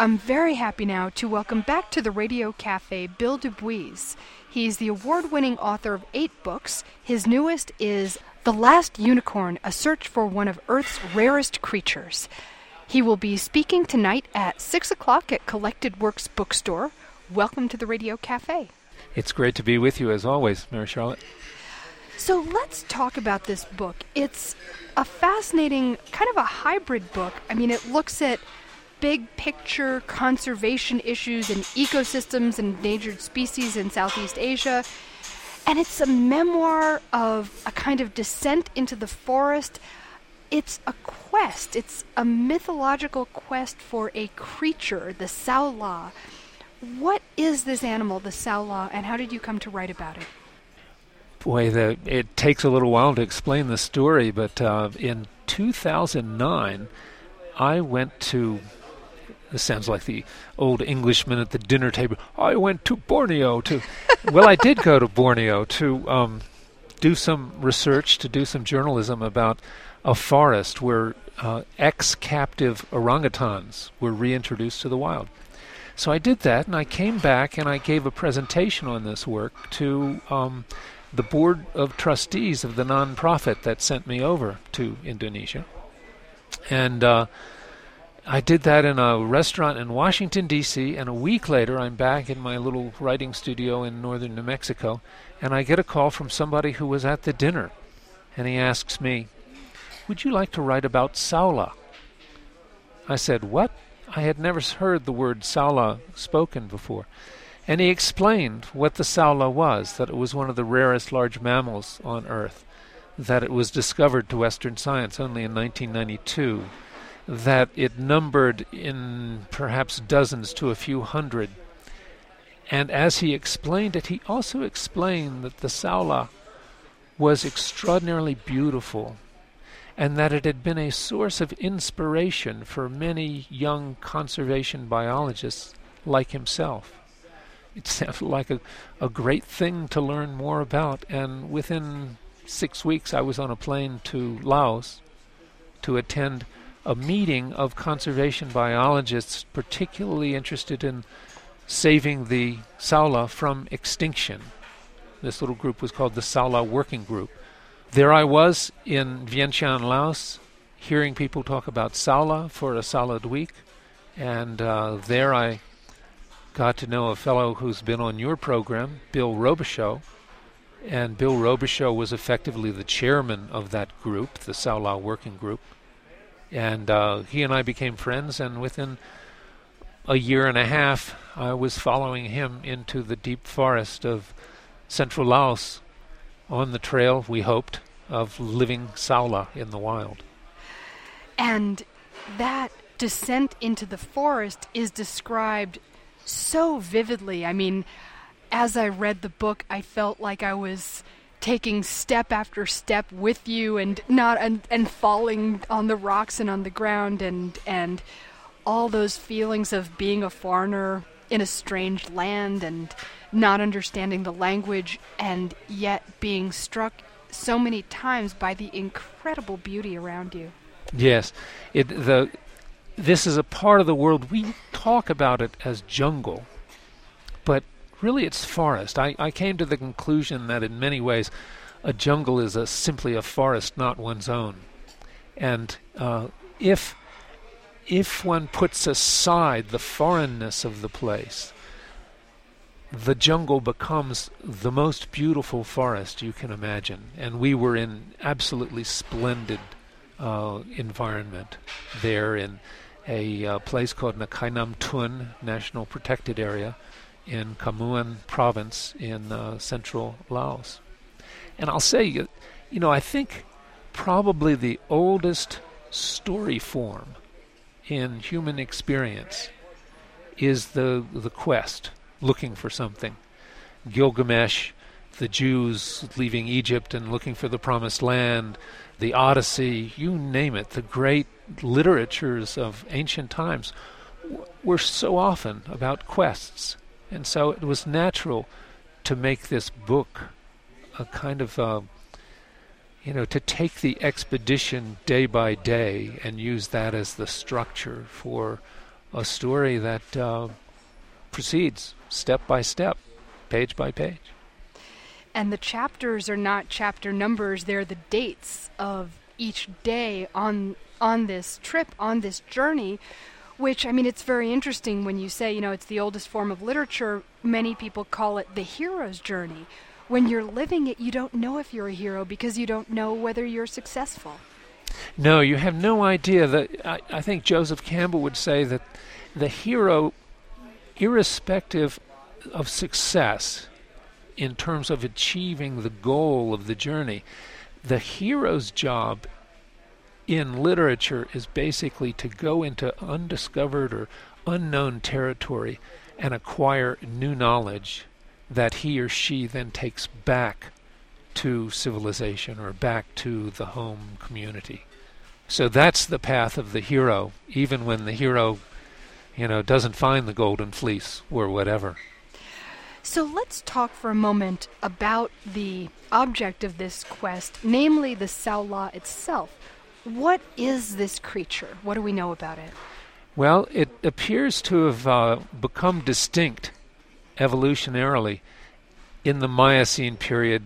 I'm very happy now to welcome back to the Radio Cafe Bill Dubuis. He's the award-winning author of 8 books. His newest is The Last Unicorn, A Search for One of Earth's Rarest Creatures. He will be speaking tonight at 6 o'clock at Collected Works Bookstore. Welcome to the Radio Cafe. It's great to be with you as always, Mary Charlotte. So let's talk about this book. It's a fascinating, kind of a hybrid book. I mean, it looks at big picture conservation issues and ecosystems and endangered species in Southeast Asia. And it's a memoir of a kind of descent into the forest. It's a quest. It's a mythological quest for a creature, the Saola. What is this animal, the Saola, and how did you come to write about it? Boy, it takes a little while to explain the story, but in 2009, I went to... This sounds like the old Englishman at the dinner table. I went to Borneo to... Well, I did go to Borneo to do some research, to do some journalism about a forest where ex-captive orangutans were reintroduced to the wild. So I did that, and I came back and I gave a presentation on this work to the board of trustees of the nonprofit that sent me over to Indonesia. And I did that in a restaurant in Washington, D.C., and a week later I'm back in my little writing studio in northern New Mexico, and I get a call from somebody who was at the dinner, and he asks me, "Would you like to write about Saola?" I said, "What?" I had never heard the word Saola spoken before. And he explained what the Saola was, that it was one of the rarest large mammals on Earth, that it was discovered to Western science only in 1992, that it numbered in perhaps dozens to a few hundred. And as he explained it, he also explained that the Saola was extraordinarily beautiful, and that it had been a source of inspiration for many young conservation biologists like himself. It sounded like a great thing to learn more about, and within 6 weeks I was on a plane to Laos to attend a meeting of conservation biologists particularly interested in saving the Saola from extinction. This little group was called the Saola Working Group. There I was in Vientiane, Laos, hearing people talk about Saola for a solid week, and there I got to know a fellow who's been on your program, Bill Robichaux, and Bill Robichaux was effectively the chairman of that group, the Saola Working Group. And he and I became friends, and within a year and a half, I was following him into the deep forest of central Laos on the trail, we hoped, of living Saola in the wild. And that descent into the forest is described so vividly. I mean, as I read the book, I felt like I was taking step after step with you and falling on the rocks and on the ground and all those feelings of being a foreigner in a strange land and not understanding the language, and yet being struck so many times by the incredible beauty around you. Yes, this is a part of the world, we talk about it as jungle, but really it's forest. I came to the conclusion that in many ways a jungle is simply a forest, not one's own. And if one puts aside the foreignness of the place, the jungle becomes the most beautiful forest you can imagine. And we were in absolutely splendid environment there in a place called Nakai Tun National Protected Area in Khammouan province in central Laos. And I'll say, I think probably the oldest story form in human experience is the quest, looking for something. Gilgamesh, the Jews leaving Egypt and looking for the Promised Land, the Odyssey, you name it, the great literatures of ancient times were so often about quests. And so it was natural to make this book a kind of, to take the expedition day by day and use that as the structure for a story that proceeds step by step, page by page. And the chapters are not chapter numbers, they're the dates of each day on this trip, on this journey, which, I mean, it's very interesting when you say, it's the oldest form of literature. Many people call it the hero's journey. When you're living it, you don't know if you're a hero because you don't know whether you're successful. No, you have no idea. I think Joseph Campbell would say that the hero, irrespective of success in terms of achieving the goal of the journey, the hero's job in literature is basically to go into undiscovered or unknown territory and acquire new knowledge that he or she then takes back to civilization or back to the home community. So that's the path of the hero, even when the hero, doesn't find the golden fleece or whatever. So let's talk for a moment about the object of this quest, namely the Saola itself. What is this creature? What do we know about it? Well, it appears to have become distinct evolutionarily in the Miocene period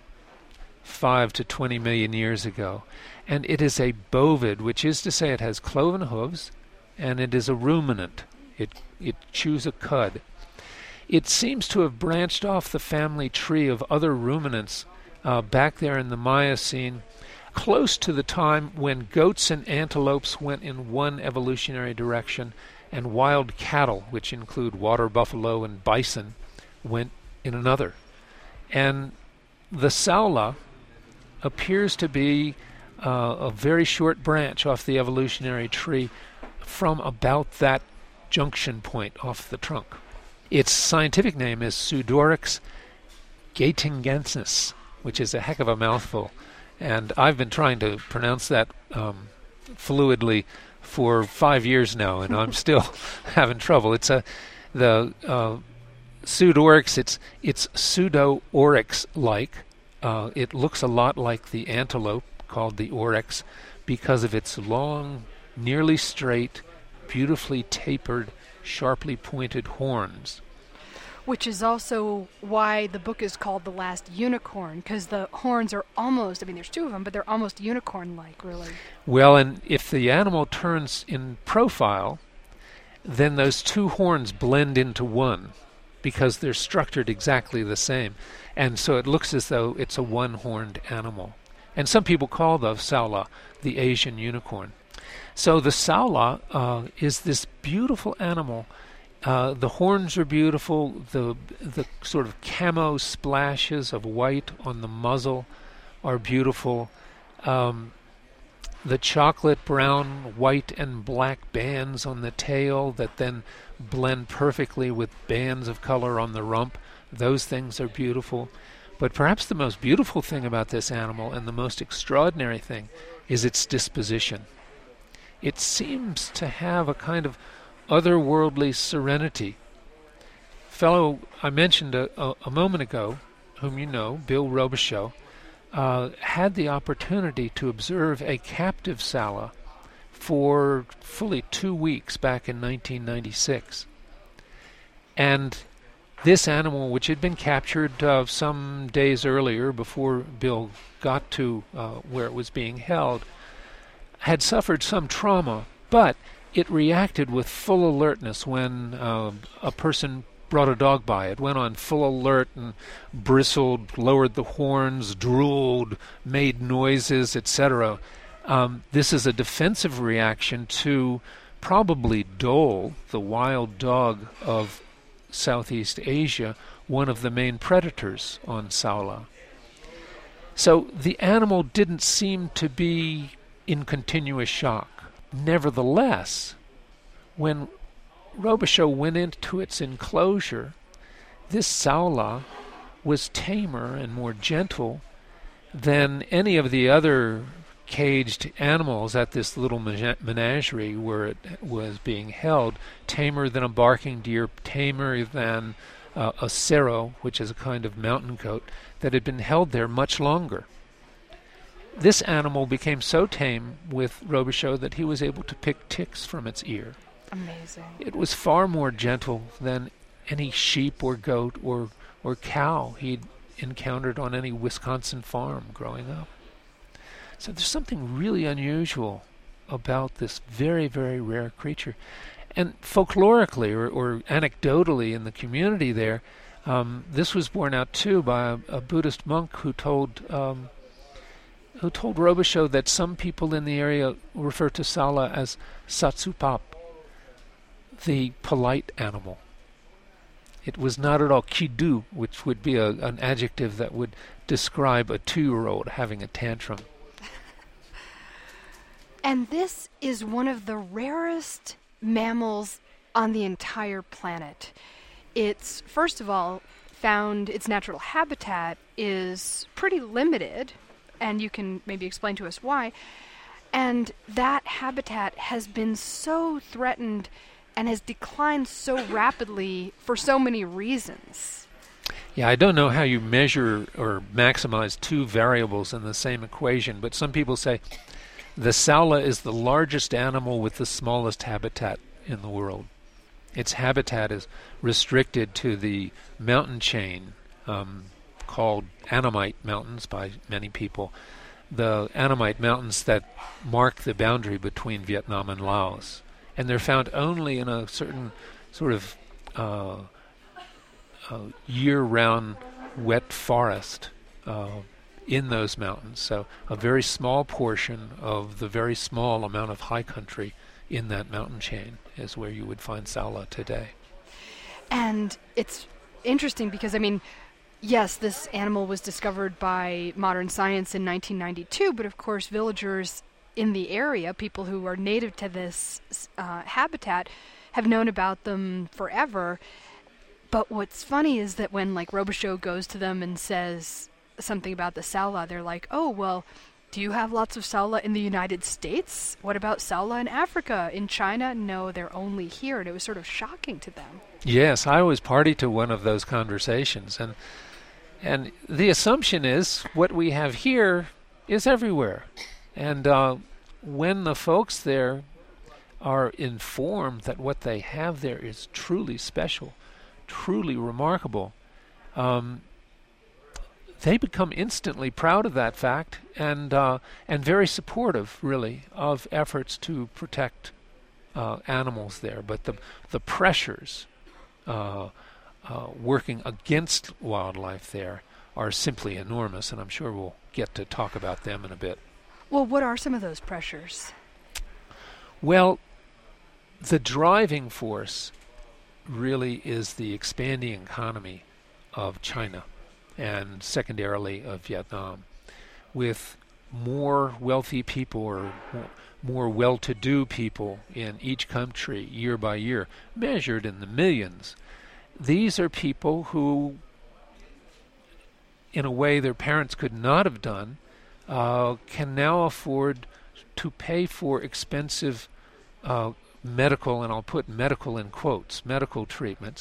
5 to 20 million years ago. And it is a bovid, which is to say it has cloven hooves, and it is a ruminant. It chews a cud. It seems to have branched off the family tree of other ruminants back there in the Miocene, close to the time when goats and antelopes went in one evolutionary direction and wild cattle, which include water buffalo and bison, went in another. And the Saola appears to be a very short branch off the evolutionary tree from about that junction point off the trunk. Its scientific name is Pseudorix gatingensis, which is a heck of a mouthful. And I've been trying to pronounce that fluidly for 5 years now, and I'm still having trouble. It's the Pseudorix. It's pseudo-oryx-like. It looks a lot like the antelope called the oryx because of its long, nearly straight, beautifully tapered, sharply pointed horns. Which is also why the book is called The Last Unicorn, because the horns are almost, there's two of them, but they're almost unicorn-like, really. Well, and if the animal turns in profile, then those two horns blend into one because they're structured exactly the same. And so it looks as though it's a one-horned animal. And some people call the Saola the Asian unicorn. So the Saola is this beautiful animal. The horns are beautiful. The sort of camo splashes of white on the muzzle are beautiful. The chocolate brown, white, and black bands on the tail that then blend perfectly with bands of color on the rump, those things are beautiful. But perhaps the most beautiful thing about this animal and the most extraordinary thing is its disposition. It seems to have a kind of otherworldly serenity. Fellow I mentioned a moment ago, whom you know, Bill Robichaux, had the opportunity to observe a captive Saola for fully 2 weeks back in 1996. And this animal, which had been captured some days earlier before Bill got to where it was being held, had suffered some trauma, but it reacted with full alertness when a person brought a dog by. It went on full alert and bristled, lowered the horns, drooled, made noises, etc. This is a defensive reaction to probably Dole, the wild dog of Southeast Asia, one of the main predators on Saola. So the animal didn't seem to be in continuous shock. Nevertheless, when Robichaux went into its enclosure, this Saola was tamer and more gentle than any of the other caged animals at this little menagerie where it was being held, tamer than a barking deer, tamer than a cerro, which is a kind of mountain goat, that had been held there much longer. This animal became so tame with Robichaux that he was able to pick ticks from its ear. Amazing. It was far more gentle than any sheep or goat or cow he'd encountered on any Wisconsin farm growing up. So there's something really unusual about this very, very rare creature. And folklorically or anecdotally in the community there, this was borne out too by a Buddhist monk who told Robichaud that some people in the area refer to Sala as Satsupap, the polite animal. It was not at all kidu, which would be an adjective that would describe a 2-year-old having a tantrum. And this is one of the rarest mammals on the entire planet. It's, first of all, its natural habitat is pretty limited, and you can maybe explain to us why. And that habitat has been so threatened and has declined so rapidly for so many reasons. Yeah, I don't know how you measure or maximize two variables in the same equation, but some people say the Saula is the largest animal with the smallest habitat in the world. Its habitat is restricted to the mountain chain called Annamite Mountains by many people, the Annamite Mountains that mark the boundary between Vietnam and Laos. And they're found only in a certain sort of year-round wet forest in those mountains. So a very small portion of the very small amount of high country in that mountain chain is where you would find Saula today. And it's interesting because, I mean, yes, this animal was discovered by modern science in 1992, but of course villagers in the area, people who are native to this habitat, have known about them forever. But what's funny is that when, like, Robichaud goes to them and says something about the Saula, they're like, oh, well, do you have lots of Saula in the United States? What about Saula in Africa? In China? No, they're only here. And it was sort of shocking to them. Yes, I was party to one of those conversations. And the assumption is what we have here is everywhere. And when the folks there are informed that what they have there is truly special, truly remarkable, they become instantly proud of that fact and very supportive, really, of efforts to protect animals there. But the pressures working against wildlife there are simply enormous, and I'm sure we'll get to talk about them in a bit. Well, what are some of those pressures? Well, the driving force really is the expanding economy of China and secondarily of Vietnam, with more wealthy people or more well-to-do people in each country year by year, measured in the millions. These are people who, in a way their parents could not have done, can now afford to pay for expensive medical, and I'll put medical in quotes, medical treatments,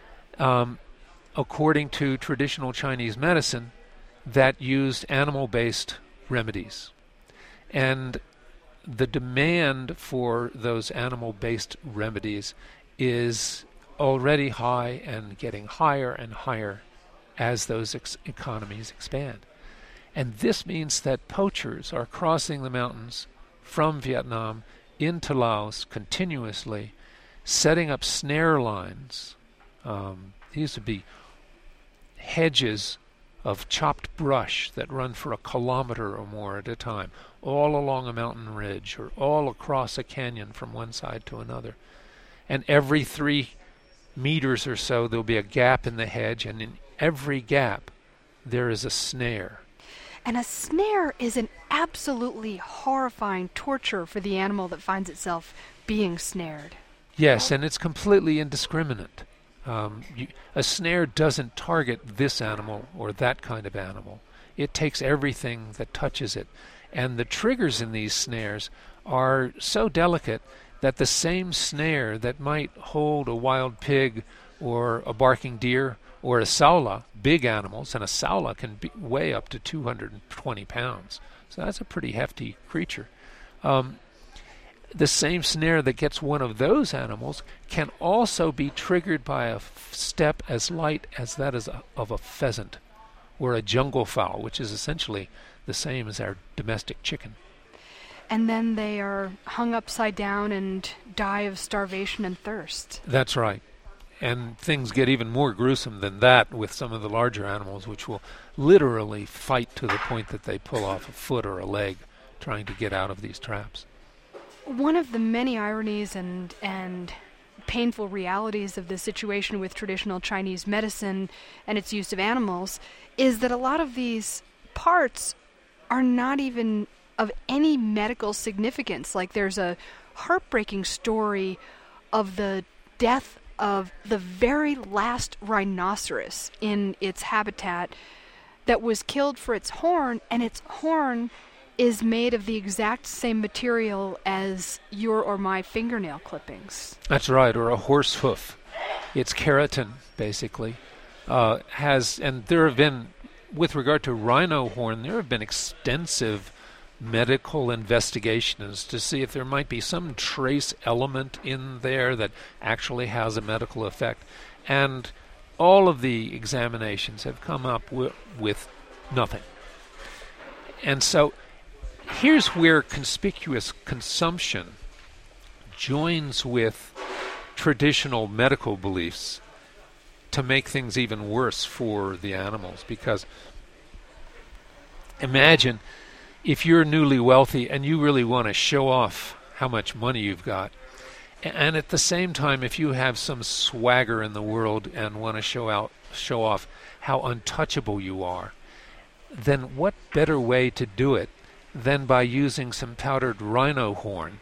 according to traditional Chinese medicine that used animal-based remedies. And the demand for those animal-based remedies is already high and getting higher and higher as those economies expand. And this means that poachers are crossing the mountains from Vietnam into Laos continuously, setting up snare lines. These would be hedges of chopped brush that run for a kilometer or more at a time, all along a mountain ridge or all across a canyon from one side to another. And every 3 meters or so there'll be a gap in the hedge, and in every gap there is a snare. And a snare is an absolutely horrifying torture for the animal that finds itself being snared. Yes, and it's completely indiscriminate. A snare doesn't target this animal or that kind of animal. It takes everything that touches it. And the triggers in these snares are so delicate that the same snare that might hold a wild pig or a barking deer or a saula, big animals, and a saula can weigh up to 220 pounds. So that's a pretty hefty creature. the same snare that gets one of those animals can also be triggered by a step as light as that of a pheasant or a jungle fowl, which is essentially the same as our domestic chicken. And then they are hung upside down and die of starvation and thirst. That's right. And things get even more gruesome than that with some of the larger animals, which will literally fight to the point that they pull off a foot or a leg trying to get out of these traps. One of the many ironies and painful realities of the situation with traditional Chinese medicine and its use of animals is that a lot of these parts are not even of any medical significance. Like there's a heartbreaking story of the death of the very last rhinoceros in its habitat that was killed for its horn, and its horn is made of the exact same material as your or my fingernail clippings. That's right, or a horse hoof. It's keratin, basically. And there have been, with regard to rhino horn, there have been extensive medical investigations to see if there might be some trace element in there that actually has a medical effect. And all of the examinations have come up with nothing. And so here's where conspicuous consumption joins with traditional medical beliefs to make things even worse for the animals. Because imagine if you're newly wealthy and you really want to show off how much money you've got, and at the same time, if you have some swagger in the world and want to show off how untouchable you are, then what better way to do it than by using some powdered rhino horn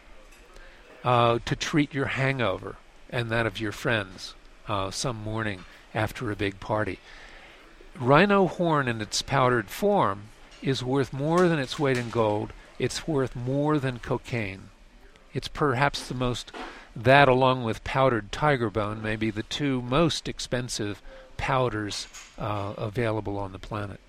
to treat your hangover and that of your friends some morning after a big party. Rhino horn in its powdered form is worth more than its weight in gold. It's worth more than cocaine. It's perhaps that along with powdered tiger bone, may be the two most expensive powders available on the planet.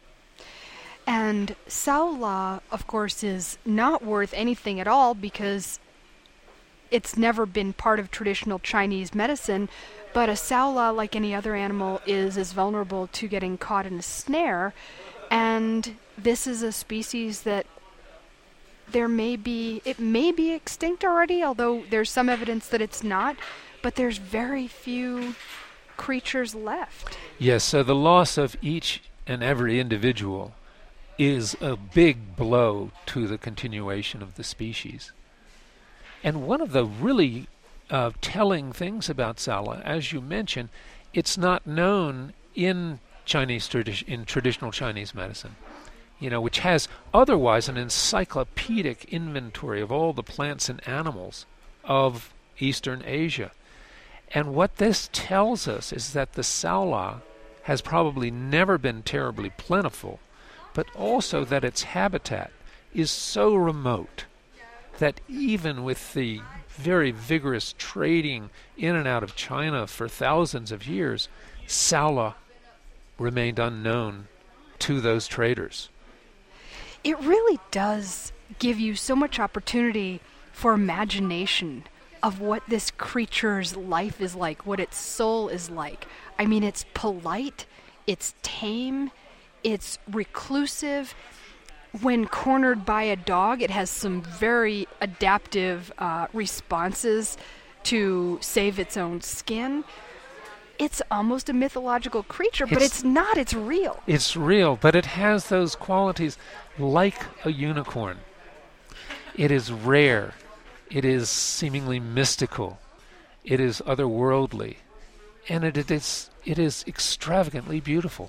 And Sao La, of course, is not worth anything at all because it's never been part of traditional Chinese medicine, but a Sao La, like any other animal, is as vulnerable to getting caught in a snare. And this is a species that it may be extinct already, although there's some evidence that it's not, but there's very few creatures left. Yes, so the loss of each and every individual is a big blow to the continuation of the species. And one of the really telling things about Sao La, as you mentioned, it's not known in traditional Chinese medicine, which has otherwise an encyclopedic inventory of all the plants and animals of Eastern Asia. And what this tells us is that the Sao La has probably never been terribly plentiful, but also that its habitat is so remote that even with the very vigorous trading in and out of China for thousands of years, Sao La remained unknown to those traders. It really does give you so much opportunity for imagination of what this creature's life is like, what its soul is like. I mean, it's polite, it's tame, it's reclusive. When cornered by a dog, it has some very adaptive responses to save its own skin. It's almost a mythological creature, but it's not. It's real. It's real, but it has those qualities like a unicorn. It is rare. It is seemingly mystical. It is otherworldly. And it is extravagantly beautiful.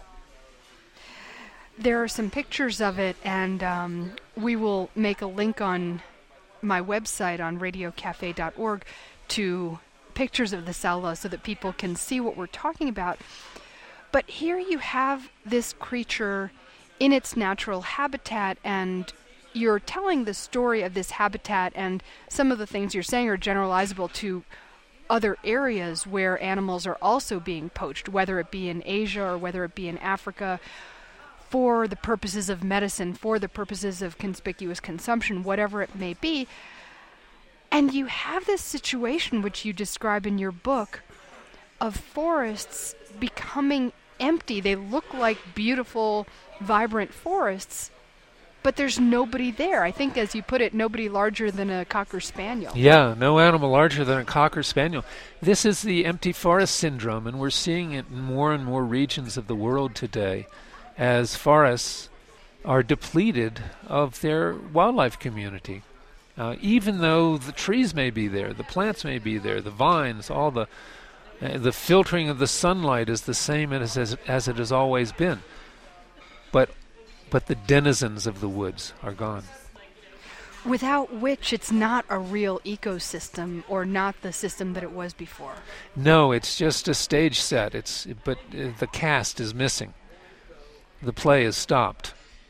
There are some pictures of it, and we will make a link on my website on radiocafe.org to pictures of the Sao La so that people can see what we're talking about. But here you have this creature in its natural habitat, and you're telling the story of this habitat, and some of the things you're saying are generalizable to other areas where animals are also being poached, whether it be in Asia or whether it be in Africa, for the purposes of medicine, for the purposes of conspicuous consumption, whatever it may be. And you have this situation, which you describe in your book, of forests becoming empty. They look like beautiful, vibrant forests, but there's nobody there. I think, as you put it, nobody larger than a Cocker Spaniel. Yeah, no animal larger than a Cocker Spaniel. This is the empty forest syndrome, and we're seeing it in more and more regions of the world today as forests are depleted of their wildlife community. Even though the trees may be there, the plants may be there, the vines, all the filtering of the sunlight is the same as it has always been. But the denizens of the woods are gone. Without which it's not a real ecosystem, or not the system that it was before. No, it's just a stage set. But the cast is missing. The play is stopped.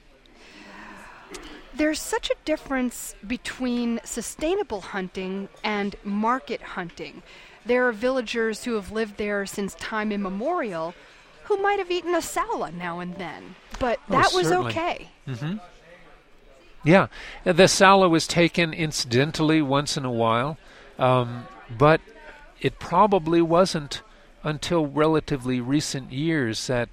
There's such a difference between sustainable hunting and market hunting. There are villagers who have lived there since time immemorial who might have eaten a sala now and then, but that was certainly okay. Mm-hmm. Yeah, the sala was taken incidentally once in a while, but it probably wasn't until relatively recent years that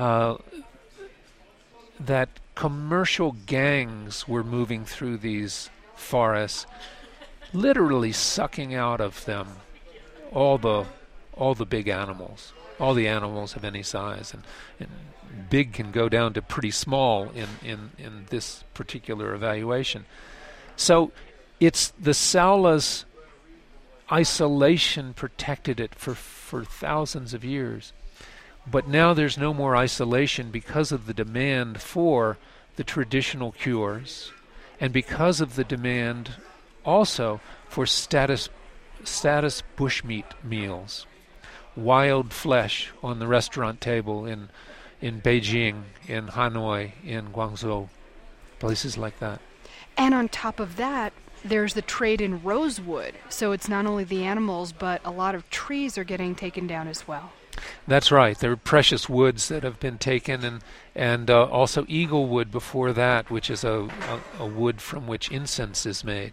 commercial gangs were moving through these forests, literally sucking out of them all the big animals, all the animals of any size, and big can go down to pretty small in this particular evaluation. So it's the Sala's isolation protected it for thousands of years. But now there's no more isolation because of the demand for the traditional cures, and because of the demand also for status bushmeat meals, wild flesh on the restaurant table in Beijing, in Hanoi, in Guangzhou, places like that. And on top of that, there's the trade in rosewood. So it's not only the animals, but a lot of trees are getting taken down as well. That's right. There are precious woods that have been taken, and also eagle wood before that, which is a wood from which incense is made.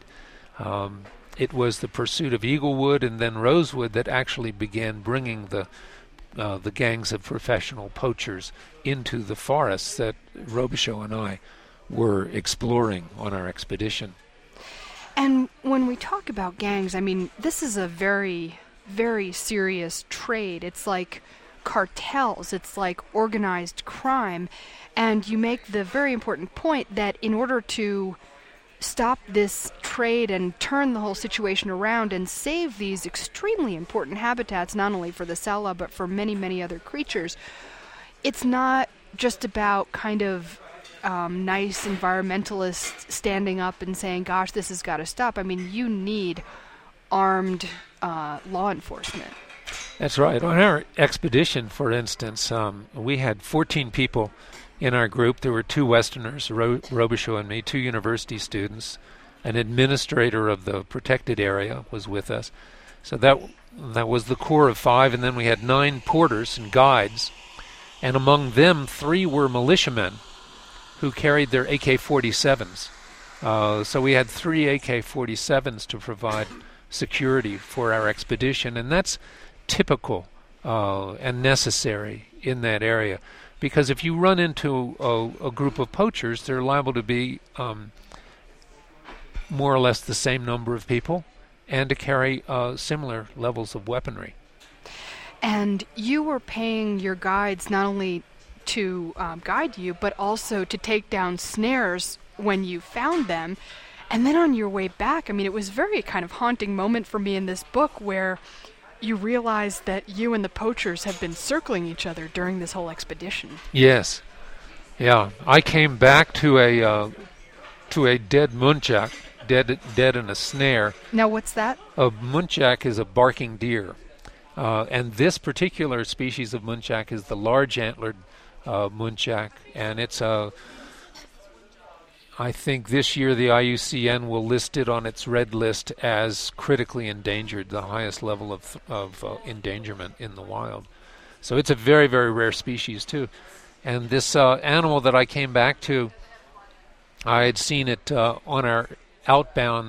It was the pursuit of eagle wood and then rosewood that actually began bringing the gangs of professional poachers into the forests that Robichaud and I were exploring on our expedition. And when we talk about gangs, I mean, this is a very, very serious trade. It's like cartels. It's like organized crime. And you make the very important point that in order to stop this trade and turn the whole situation around and save these extremely important habitats, not only for the Sala but for many, many other creatures, it's not just about kind of nice environmentalists standing up and saying, gosh, this has got to stop. I mean, you need armed law enforcement. That's right. On our expedition, for instance, we had 14 people in our group. There were 2 Westerners, Robichaud and me, 2 university students. An administrator of the protected area was with us. So that was the core of 5, and then we had 9 porters and guides. And among them, 3 were militiamen who carried their AK-47s. So we had 3 AK-47s to provide security for our expedition, and that's typical and necessary in that area. Because if you run into a group of poachers, they're liable to be more or less the same number of people and to carry similar levels of weaponry. And you were paying your guides not only to guide you, but also to take down snares when you found them. And then on your way back, I mean, it was very kind of haunting moment for me in this book where you realize that you and the poachers have been circling each other during this whole expedition. Yes. Yeah. I came back to a dead muntjac, dead in a snare. Now, what's that? A muntjac is a barking deer. And this particular species of muntjac is the large antlered muntjac, and it's I think this year the IUCN will list it on its red list as critically endangered, the highest level of endangerment in the wild. So it's a very, very rare species too. And this animal that I came back to, I had seen it on our outbound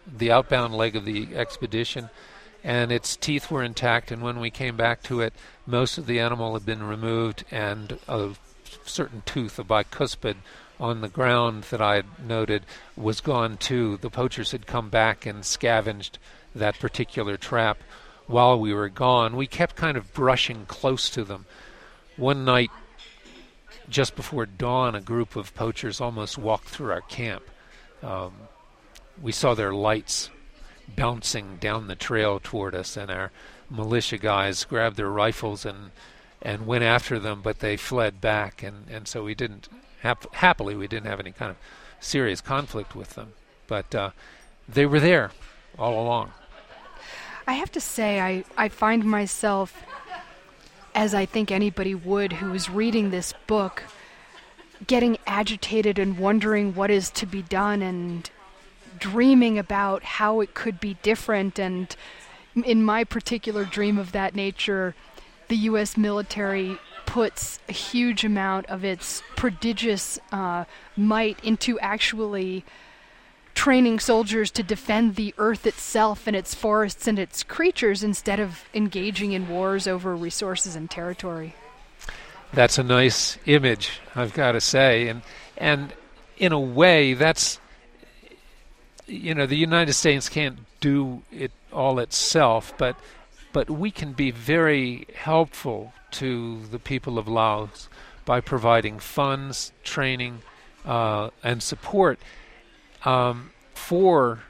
the outbound leg of the expedition, and its teeth were intact, and when we came back to it, most of the animal had been removed, and a certain tooth, a bicuspid, on the ground that I had noted was gone too. The poachers had come back and scavenged that particular trap while we were gone. We kept kind of brushing close to them. One night, just before dawn, a group of poachers almost walked through our camp. We saw their lights bouncing down the trail toward us, and our militia guys grabbed their rifles and went after them, but they fled back, and so we didn't, happily we didn't have any kind of serious conflict with them. But they were there all along. I have to say, I find myself, as I think anybody would who is reading this book, getting agitated and wondering what is to be done and dreaming about how it could be different. And in my particular dream of that nature, the U.S. military puts a huge amount of its prodigious might into actually training soldiers to defend the earth itself and its forests and its creatures instead of engaging in wars over resources and territory. That's a nice image, I've got to say. And in a way, that's, you know, the United States can't do it all itself, but we can be very helpful to the people of Laos by providing funds, training, and support for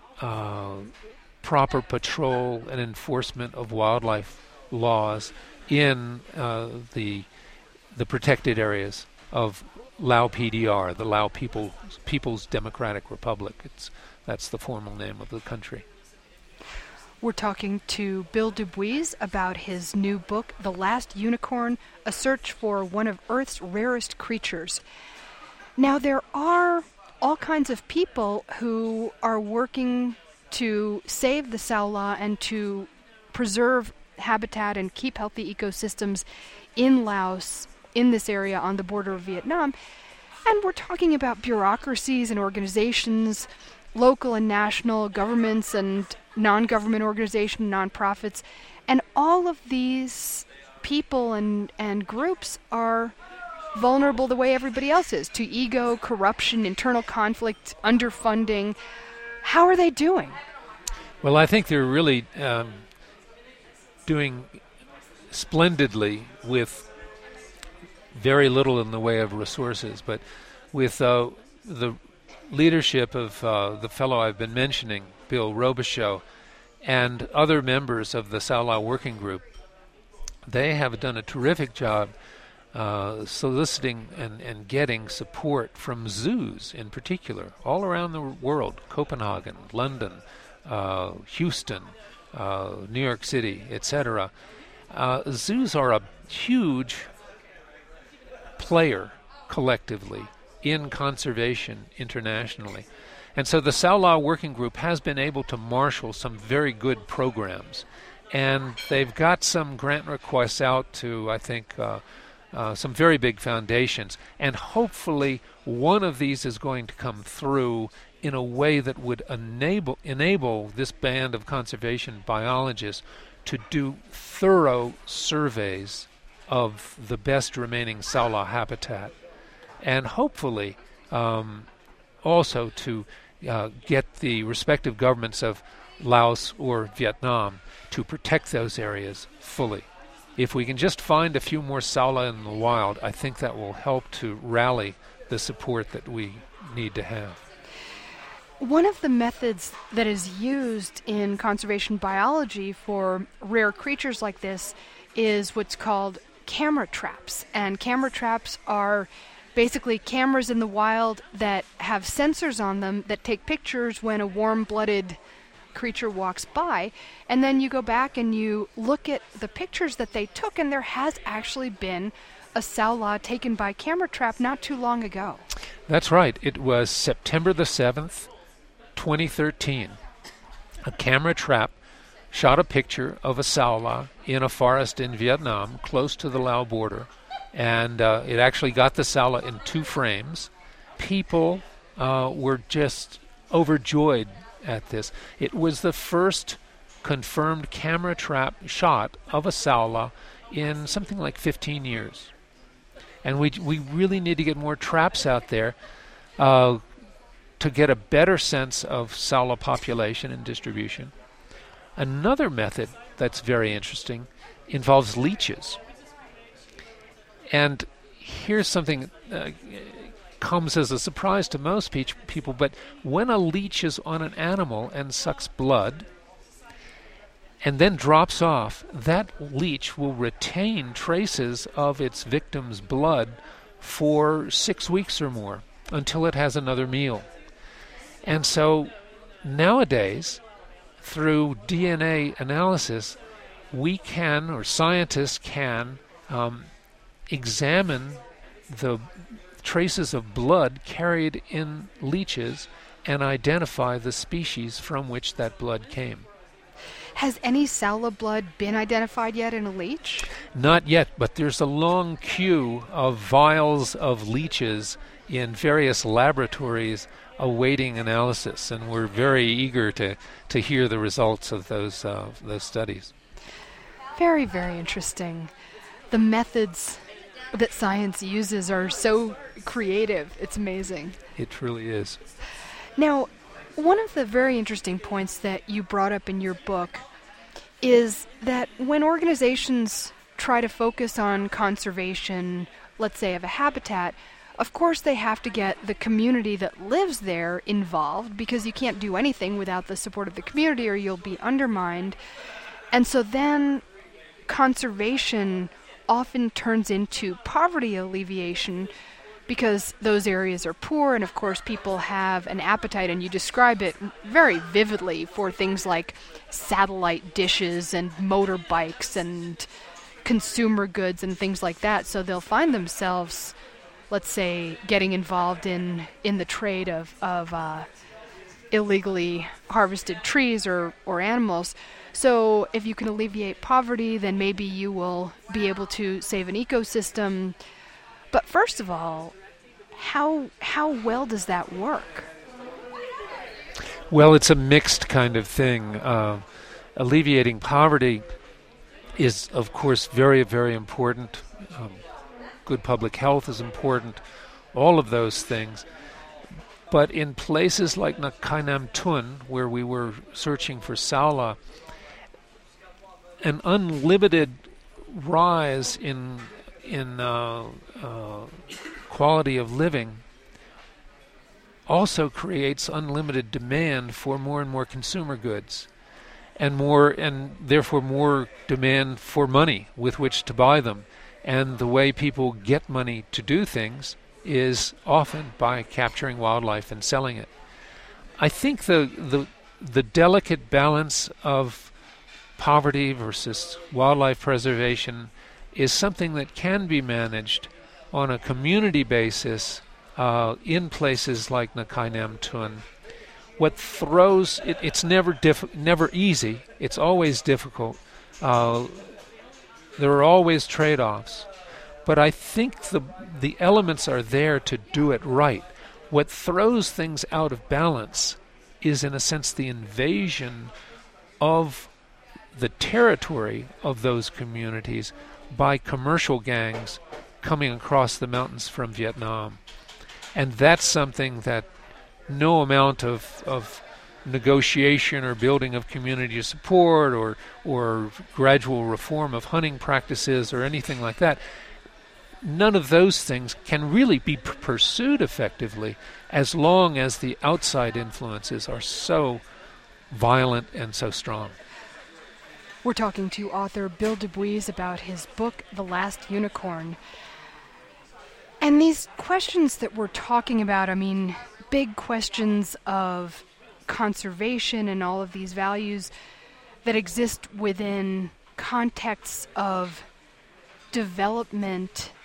proper patrol and enforcement of wildlife laws in the protected areas of Lao PDR, the Lao People's Democratic Republic. That's the formal name of the country. We're talking to Bill Dubuis about his new book, The Last Unicorn, A Search for One of Earth's Rarest Creatures. Now, there are all kinds of people who are working to save the Sao and to preserve habitat and keep healthy ecosystems in Laos, in this area on the border of Vietnam. And we're talking about bureaucracies and organizations, local and national governments and non-government organizations, nonprofits, and all of these people and groups are vulnerable the way everybody else is to ego, corruption, internal conflict, underfunding. How are they doing? Well, I think they're really doing splendidly with very little in the way of resources, but with the leadership of the fellow I've been mentioning, Bill Robichaud, and other members of the Sao Lao Working Group, they have done a terrific job soliciting and getting support from zoos in particular, all around the world, Copenhagen, London, Houston, New York City, etc. Zoos are a huge player collectively in conservation internationally. And so the Sao Lao Working Group has been able to marshal some very good programs. And they've got some grant requests out to, I think, some very big foundations. And hopefully one of these is going to come through in a way that would enable this band of conservation biologists to do thorough surveys of the best remaining Sao Lao habitat, and hopefully also to get the respective governments of Laos or Vietnam to protect those areas fully. If we can just find a few more Sao Lao in the wild, I think that will help to rally the support that we need to have. One of the methods that is used in conservation biology for rare creatures like this is what's called camera traps. And camera traps are basically cameras in the wild that have sensors on them that take pictures when a warm-blooded creature walks by, and then you go back and you look at the pictures that they took, and there has actually been a Sao Lao taken by camera trap not too long ago. That's right. It was September the 7th, 2013. A camera trap shot a picture of a Sao Lao in a forest in Vietnam close to the Lao border, and it actually got the Sao Lao in 2 frames. People were just overjoyed at this. It was the first confirmed camera trap shot of a saola in something like 15 years. And we really need to get more traps out there to get a better sense of saola population and distribution. Another method that's very interesting involves leeches. And here's something comes as a surprise to most people, but when a leech is on an animal and sucks blood and then drops off, that leech will retain traces of its victim's blood for 6 weeks or more until it has another meal. And so nowadays, through DNA analysis, we can, or scientists can, examine the traces of blood carried in leeches and identify the species from which that blood came. Has any saola blood been identified yet in a leech? Not yet, but there's a long queue of vials of leeches in various laboratories awaiting analysis, and we're very eager to hear the results of those studies. Very, very interesting. The methods that science uses are so creative. It's amazing. It truly is. Now, one of the very interesting points that you brought up in your book is that when organizations try to focus on conservation, let's say, of a habitat, of course they have to get the community that lives there involved, because you can't do anything without the support of the community or you'll be undermined. And so then conservation often turns into poverty alleviation because those areas are poor, and of course people have an appetite, and you describe it very vividly, for things like satellite dishes and motorbikes and consumer goods and things like that. So they'll find themselves, let's say, getting involved in the trade of illegally harvested trees or animals. So if you can alleviate poverty, then maybe you will be able to save an ecosystem. But first of all, how well does that work? Well, it's a mixed kind of thing. Alleviating poverty is, of course, very, very important. Good public health is important. All of those things. But in places like Nakhai Nam Tun, where we were searching for saola, an unlimited rise in quality of living also creates unlimited demand for more and more consumer goods, and therefore more demand for money with which to buy them. And the way people get money to do things is often by capturing wildlife and selling it. I think the delicate balance of poverty versus wildlife preservation is something that can be managed on a community basis in places like Nakhai Nam Tun. What throws it's never easy. It's always difficult. There are always trade-offs, but I think the elements are there to do it right. What throws things out of balance is, in a sense, the invasion of the territory of those communities by commercial gangs coming across the mountains from Vietnam. And that's something that no amount of negotiation or building of community support or gradual reform of hunting practices or anything like that, none of those things can really be pursued effectively as long as the outside influences are so violent and so strong. We're talking to author Bill Dubuis about his book, The Last Unicorn. And these questions that we're talking about, I mean, big questions of conservation and all of these values that exist within contexts of development,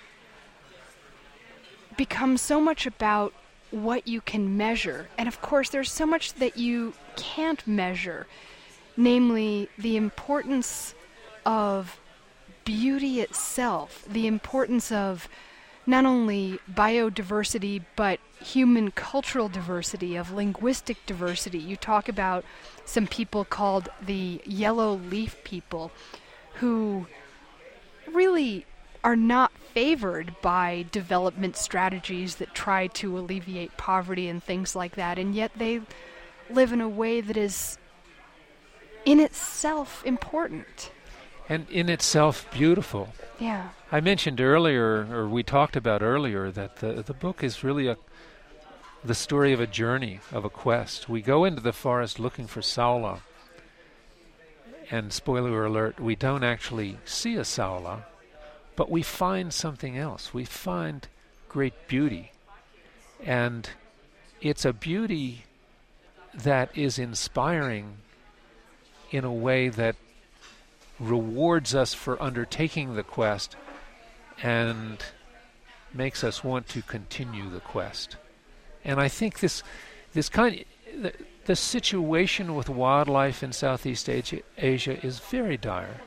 become so much about what you can measure. And of course, there's so much that you can't measure, namely the importance of beauty itself, the importance of not only biodiversity, but human cultural diversity, of linguistic diversity. You talk about some people called the yellow leaf people who really are not favored by development strategies that try to alleviate poverty and things like that, and yet they live in a way that is in itself important. And in itself beautiful. Yeah. I mentioned earlier, or we talked about earlier, that the book is really the story of a journey, of a quest. We go into the forest looking for Saola, and spoiler alert, we don't actually see a Saola, but we find something else. We find great beauty. And it's a beauty that is inspiring in a way that rewards us for undertaking the quest and makes us want to continue the quest. And I think this kind of, the situation with wildlife in Southeast Asia is very dire.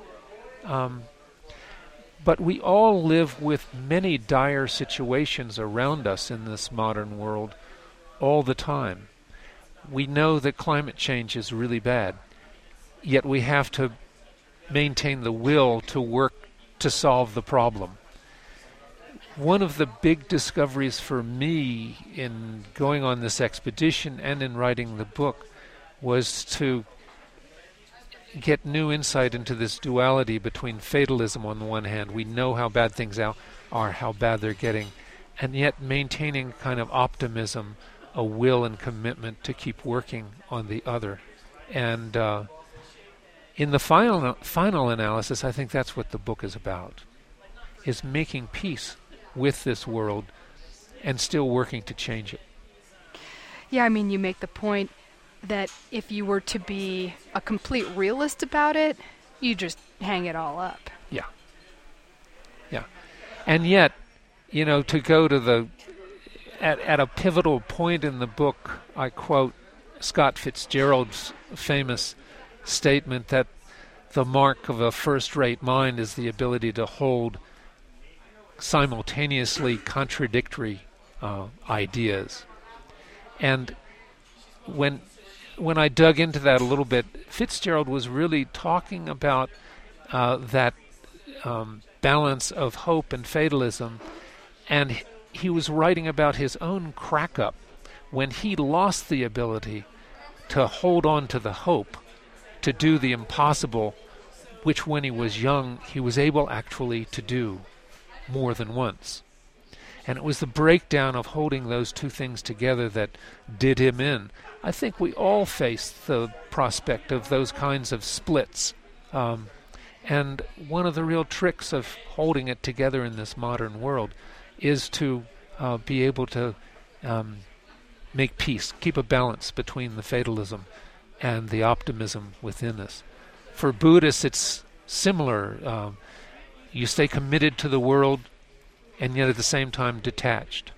But we all live with many dire situations around us in this modern world all the time. We know that climate change is really bad, yet we have to maintain the will to work to solve the problem. One of the big discoveries for me in going on this expedition and in writing the book was to get new insight into this duality between fatalism on the one hand, we know how bad things are, how bad they're getting, and yet maintaining kind of optimism, a will and commitment to keep working on the other. And in the final analysis, I think that's what the book is about, is making peace with this world and still working to change it. Yeah, I mean, you make the point that if you were to be a complete realist about it, you just hang it all up. Yeah. Yeah. And yet, you know, to go to at a pivotal point in the book, I quote Scott Fitzgerald's famous statement that the mark of a first-rate mind is the ability to hold simultaneously contradictory ideas. And when I dug into that a little bit, Fitzgerald was really talking about that balance of hope and fatalism, and he was writing about his own crack-up when he lost the ability to hold on to the hope, to do the impossible, which when he was young he was able actually to do more than once. And it was the breakdown of holding those two things together that did him in. I think we all face the prospect of those kinds of splits. And one of the real tricks of holding it together in this modern world is to be able to make peace, keep a balance between the fatalism and the optimism within us. For Buddhists, it's similar. You stay committed to the world and yet at the same time detached.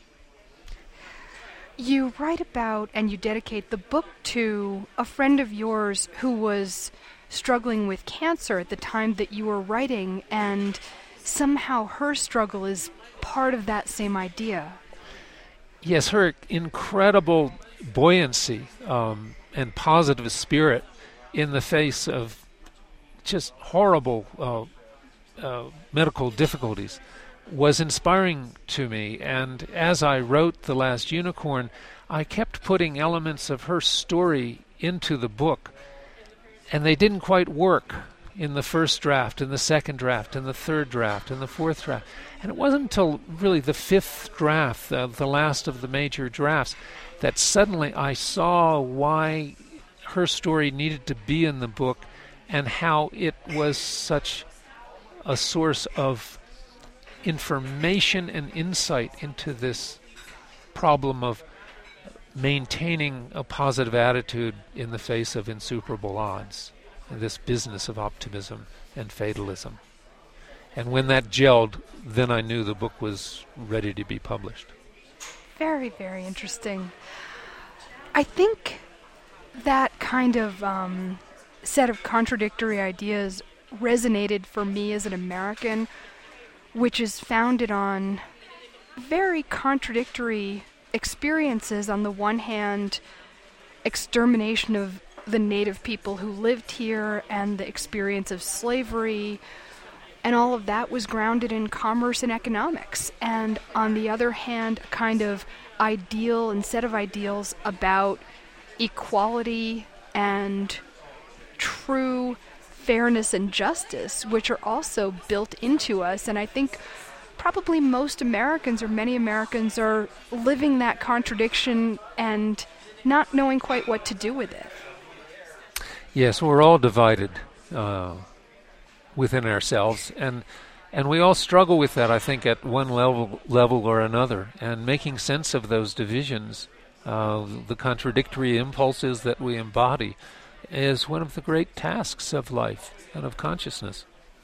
You write about and you dedicate the book to a friend of yours who was struggling with cancer at the time that you were writing, and somehow her struggle is part of that same idea. Yes, her incredible buoyancy and positive spirit in the face of just horrible medical difficulties was inspiring to me. And as I wrote The Last Unicorn, I kept putting elements of her story into the book, and they didn't quite work in the first draft, in the second draft, in the third draft, in the fourth draft. And it wasn't until really the fifth draft, the last of the major drafts, that suddenly I saw why her story needed to be in the book and how it was such a source of information and insight into this problem of maintaining a positive attitude in the face of insuperable odds, this business of optimism and fatalism. And when that gelled, then I knew the book was ready to be published. Very, very interesting. I think that kind of set of contradictory ideas resonated for me as an American, which is founded on very contradictory experiences. On the one hand, extermination of the native people who lived here and the experience of slavery, and all of that was grounded in commerce and economics. And on the other hand, a kind of ideal and set of ideals about equality and true fairness and justice, which are also built into us. And I think probably most Americans, or many Americans, are living that contradiction and not knowing quite what to do with it. Yes, we're all divided within ourselves, and we all struggle with that, I think, at one level or another, and making sense of those divisions, the contradictory impulses that we embody, is one of the great tasks of life and of consciousness.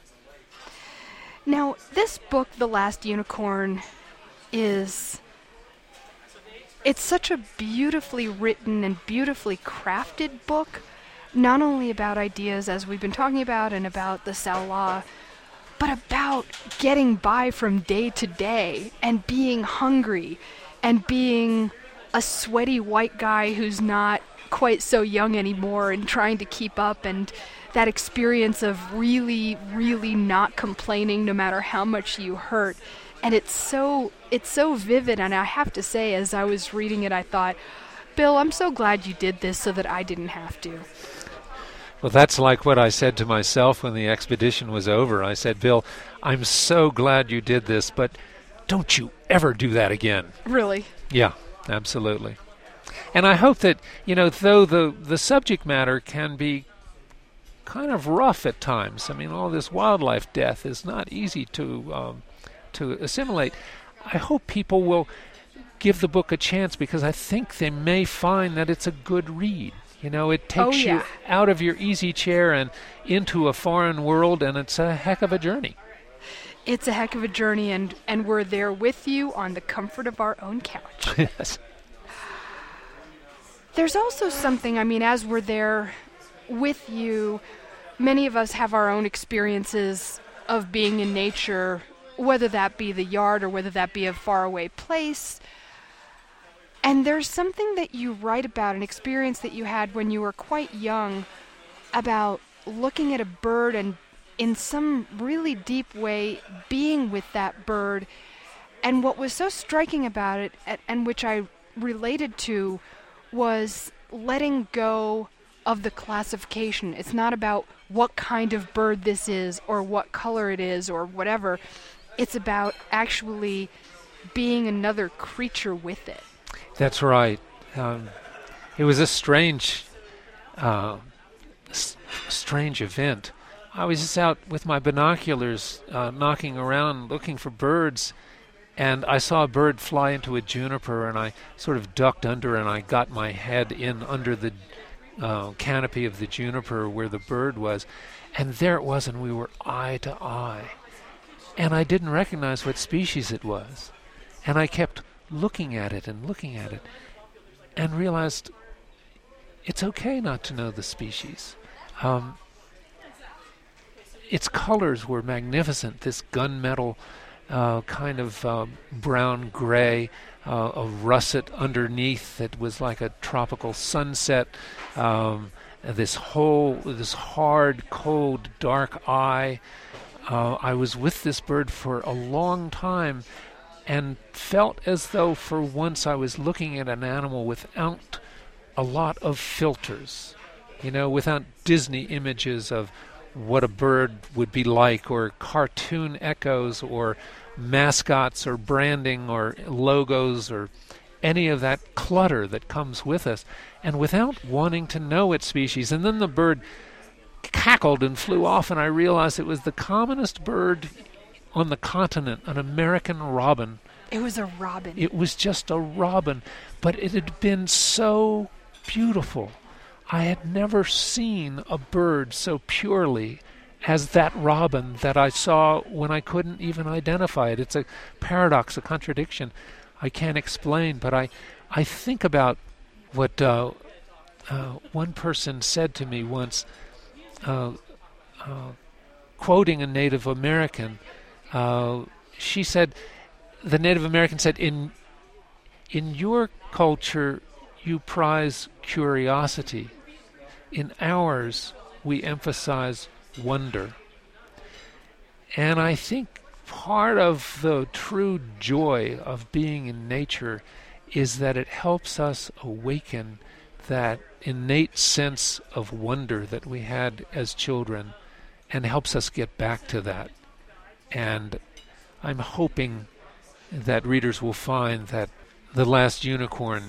Now, this book, The Last Unicorn, it's such a beautifully written and beautifully crafted book, not only about ideas, as we've been talking about, and about the Sallah, but about getting by from day to day, and being hungry, and being a sweaty white guy who's not quite so young anymore, and trying to keep up, and that experience of really, really not complaining no matter how much you hurt. And it's so vivid, and I have to say, as I was reading it, I thought, Bill, I'm so glad you did this so that I didn't have to. Well, that's like what I said to myself when the expedition was over. I said, Bill, I'm so glad you did this, but don't you ever do that again. Really? Yeah, absolutely. And I hope that, though the subject matter can be kind of rough at times. I mean, all this wildlife death is not easy to assimilate. I hope people will give the book a chance, because I think they may find that it's a good read. It takes you out of your easy chair and into a foreign world, and it's a heck of a journey. It's a heck of a journey, and we're there with you on the comfort of our own couch. Yes. There's also something, as we're there with you, many of us have our own experiences of being in nature, whether that be the yard or whether that be a faraway place. And there's something that you write about, an experience that you had when you were quite young, about looking at a bird and in some really deep way being with that bird. And what was so striking about it, and which I related to, was letting go of the classification. It's not about what kind of bird this is or what color it is or whatever. It's about actually being another creature with it. That's right. It was a strange event. I was just out with my binoculars knocking around looking for birds, and I saw a bird fly into a juniper, and I sort of ducked under, and I got my head in under the canopy of the juniper where the bird was, and there it was, and we were eye to eye. And I didn't recognize what species it was. And I kept looking at it and realized it's okay not to know the species. Its colors were magnificent, this gunmetal kind of brown-gray, a russet underneath that was like a tropical sunset, this hard, cold, dark eye. I was with this bird for a long time and felt as though for once I was looking at an animal without a lot of filters, without Disney images of what a bird would be like, or cartoon echoes, or mascots, or branding, or logos, or any of that clutter that comes with us, and without wanting to know its species. And then the bird cackled and flew off, and I realized it was the commonest bird on the continent, an American robin. It was a robin. It was just a robin, but it had been so beautiful. I had never seen a bird so purely as that robin that I saw when I couldn't even identify it. It's a paradox, a contradiction I can't explain, but I think about what one person said to me once, quoting a Native American. She said, the Native American said, in your culture, you prize curiosity. In ours, we emphasize wonder. And I think part of the true joy of being in nature is that it helps us awaken that innate sense of wonder that we had as children and helps us get back to that. And I'm hoping that readers will find that The Last Unicorn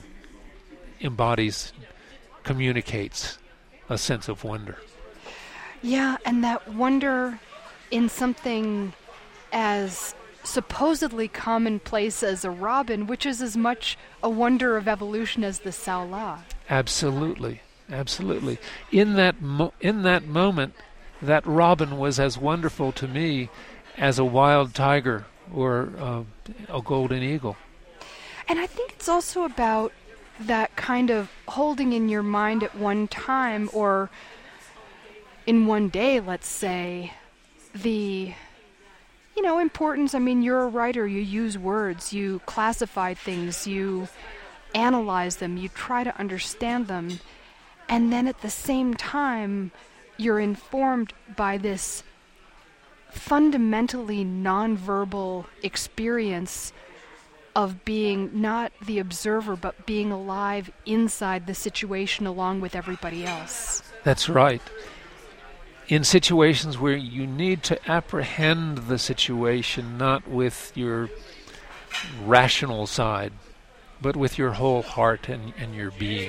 communicates a sense of wonder. Yeah, and that wonder in something as supposedly commonplace as a robin, which is as much a wonder of evolution as the Saola. Absolutely, absolutely. In that moment, that robin was as wonderful to me as a wild tiger or a golden eagle. And I think it's also about that kind of holding in your mind at one time, or in one day, let's say, the importance. I mean, you're a writer, you use words, you classify things, you analyze them, you try to understand them, and then at the same time, you're informed by this fundamentally nonverbal experience of being not the observer, but being alive inside the situation along with everybody else. That's right. In situations where you need to apprehend the situation, not with your rational side, but with your whole heart and your being.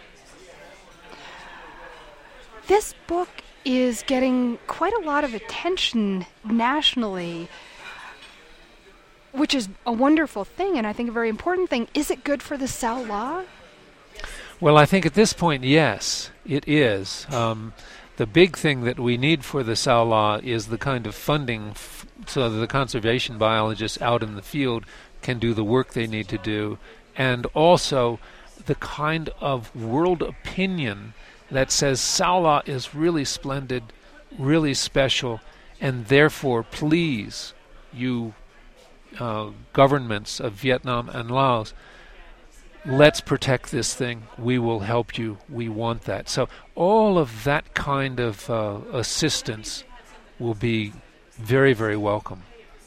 This book is getting quite a lot of attention nationally, which is a wonderful thing, and I think a very important thing. Is it good for the Saola? Well, I think at this point, yes, it is. The big thing that we need for the Saola is the kind of funding so that the conservation biologists out in the field can do the work they need to do, and also the kind of world opinion that says Saola is really splendid, really special, and therefore please, you governments of Vietnam and Laos, let's protect this thing. We will help you. We want that. So all of that kind of assistance will be very, very welcome.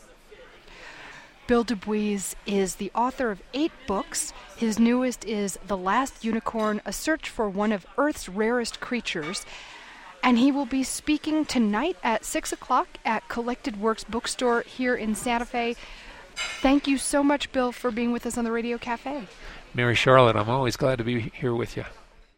Bill Dubuis is the author of 8 books. His newest is The Last Unicorn, A Search for One of Earth's Rarest Creatures. And he will be speaking tonight at 6 o'clock at Collected Works Bookstore here in Santa Fe. Thank you so much, Bill, for being with us on the Radio Cafe. Mary Charlotte, I'm always glad to be here with you.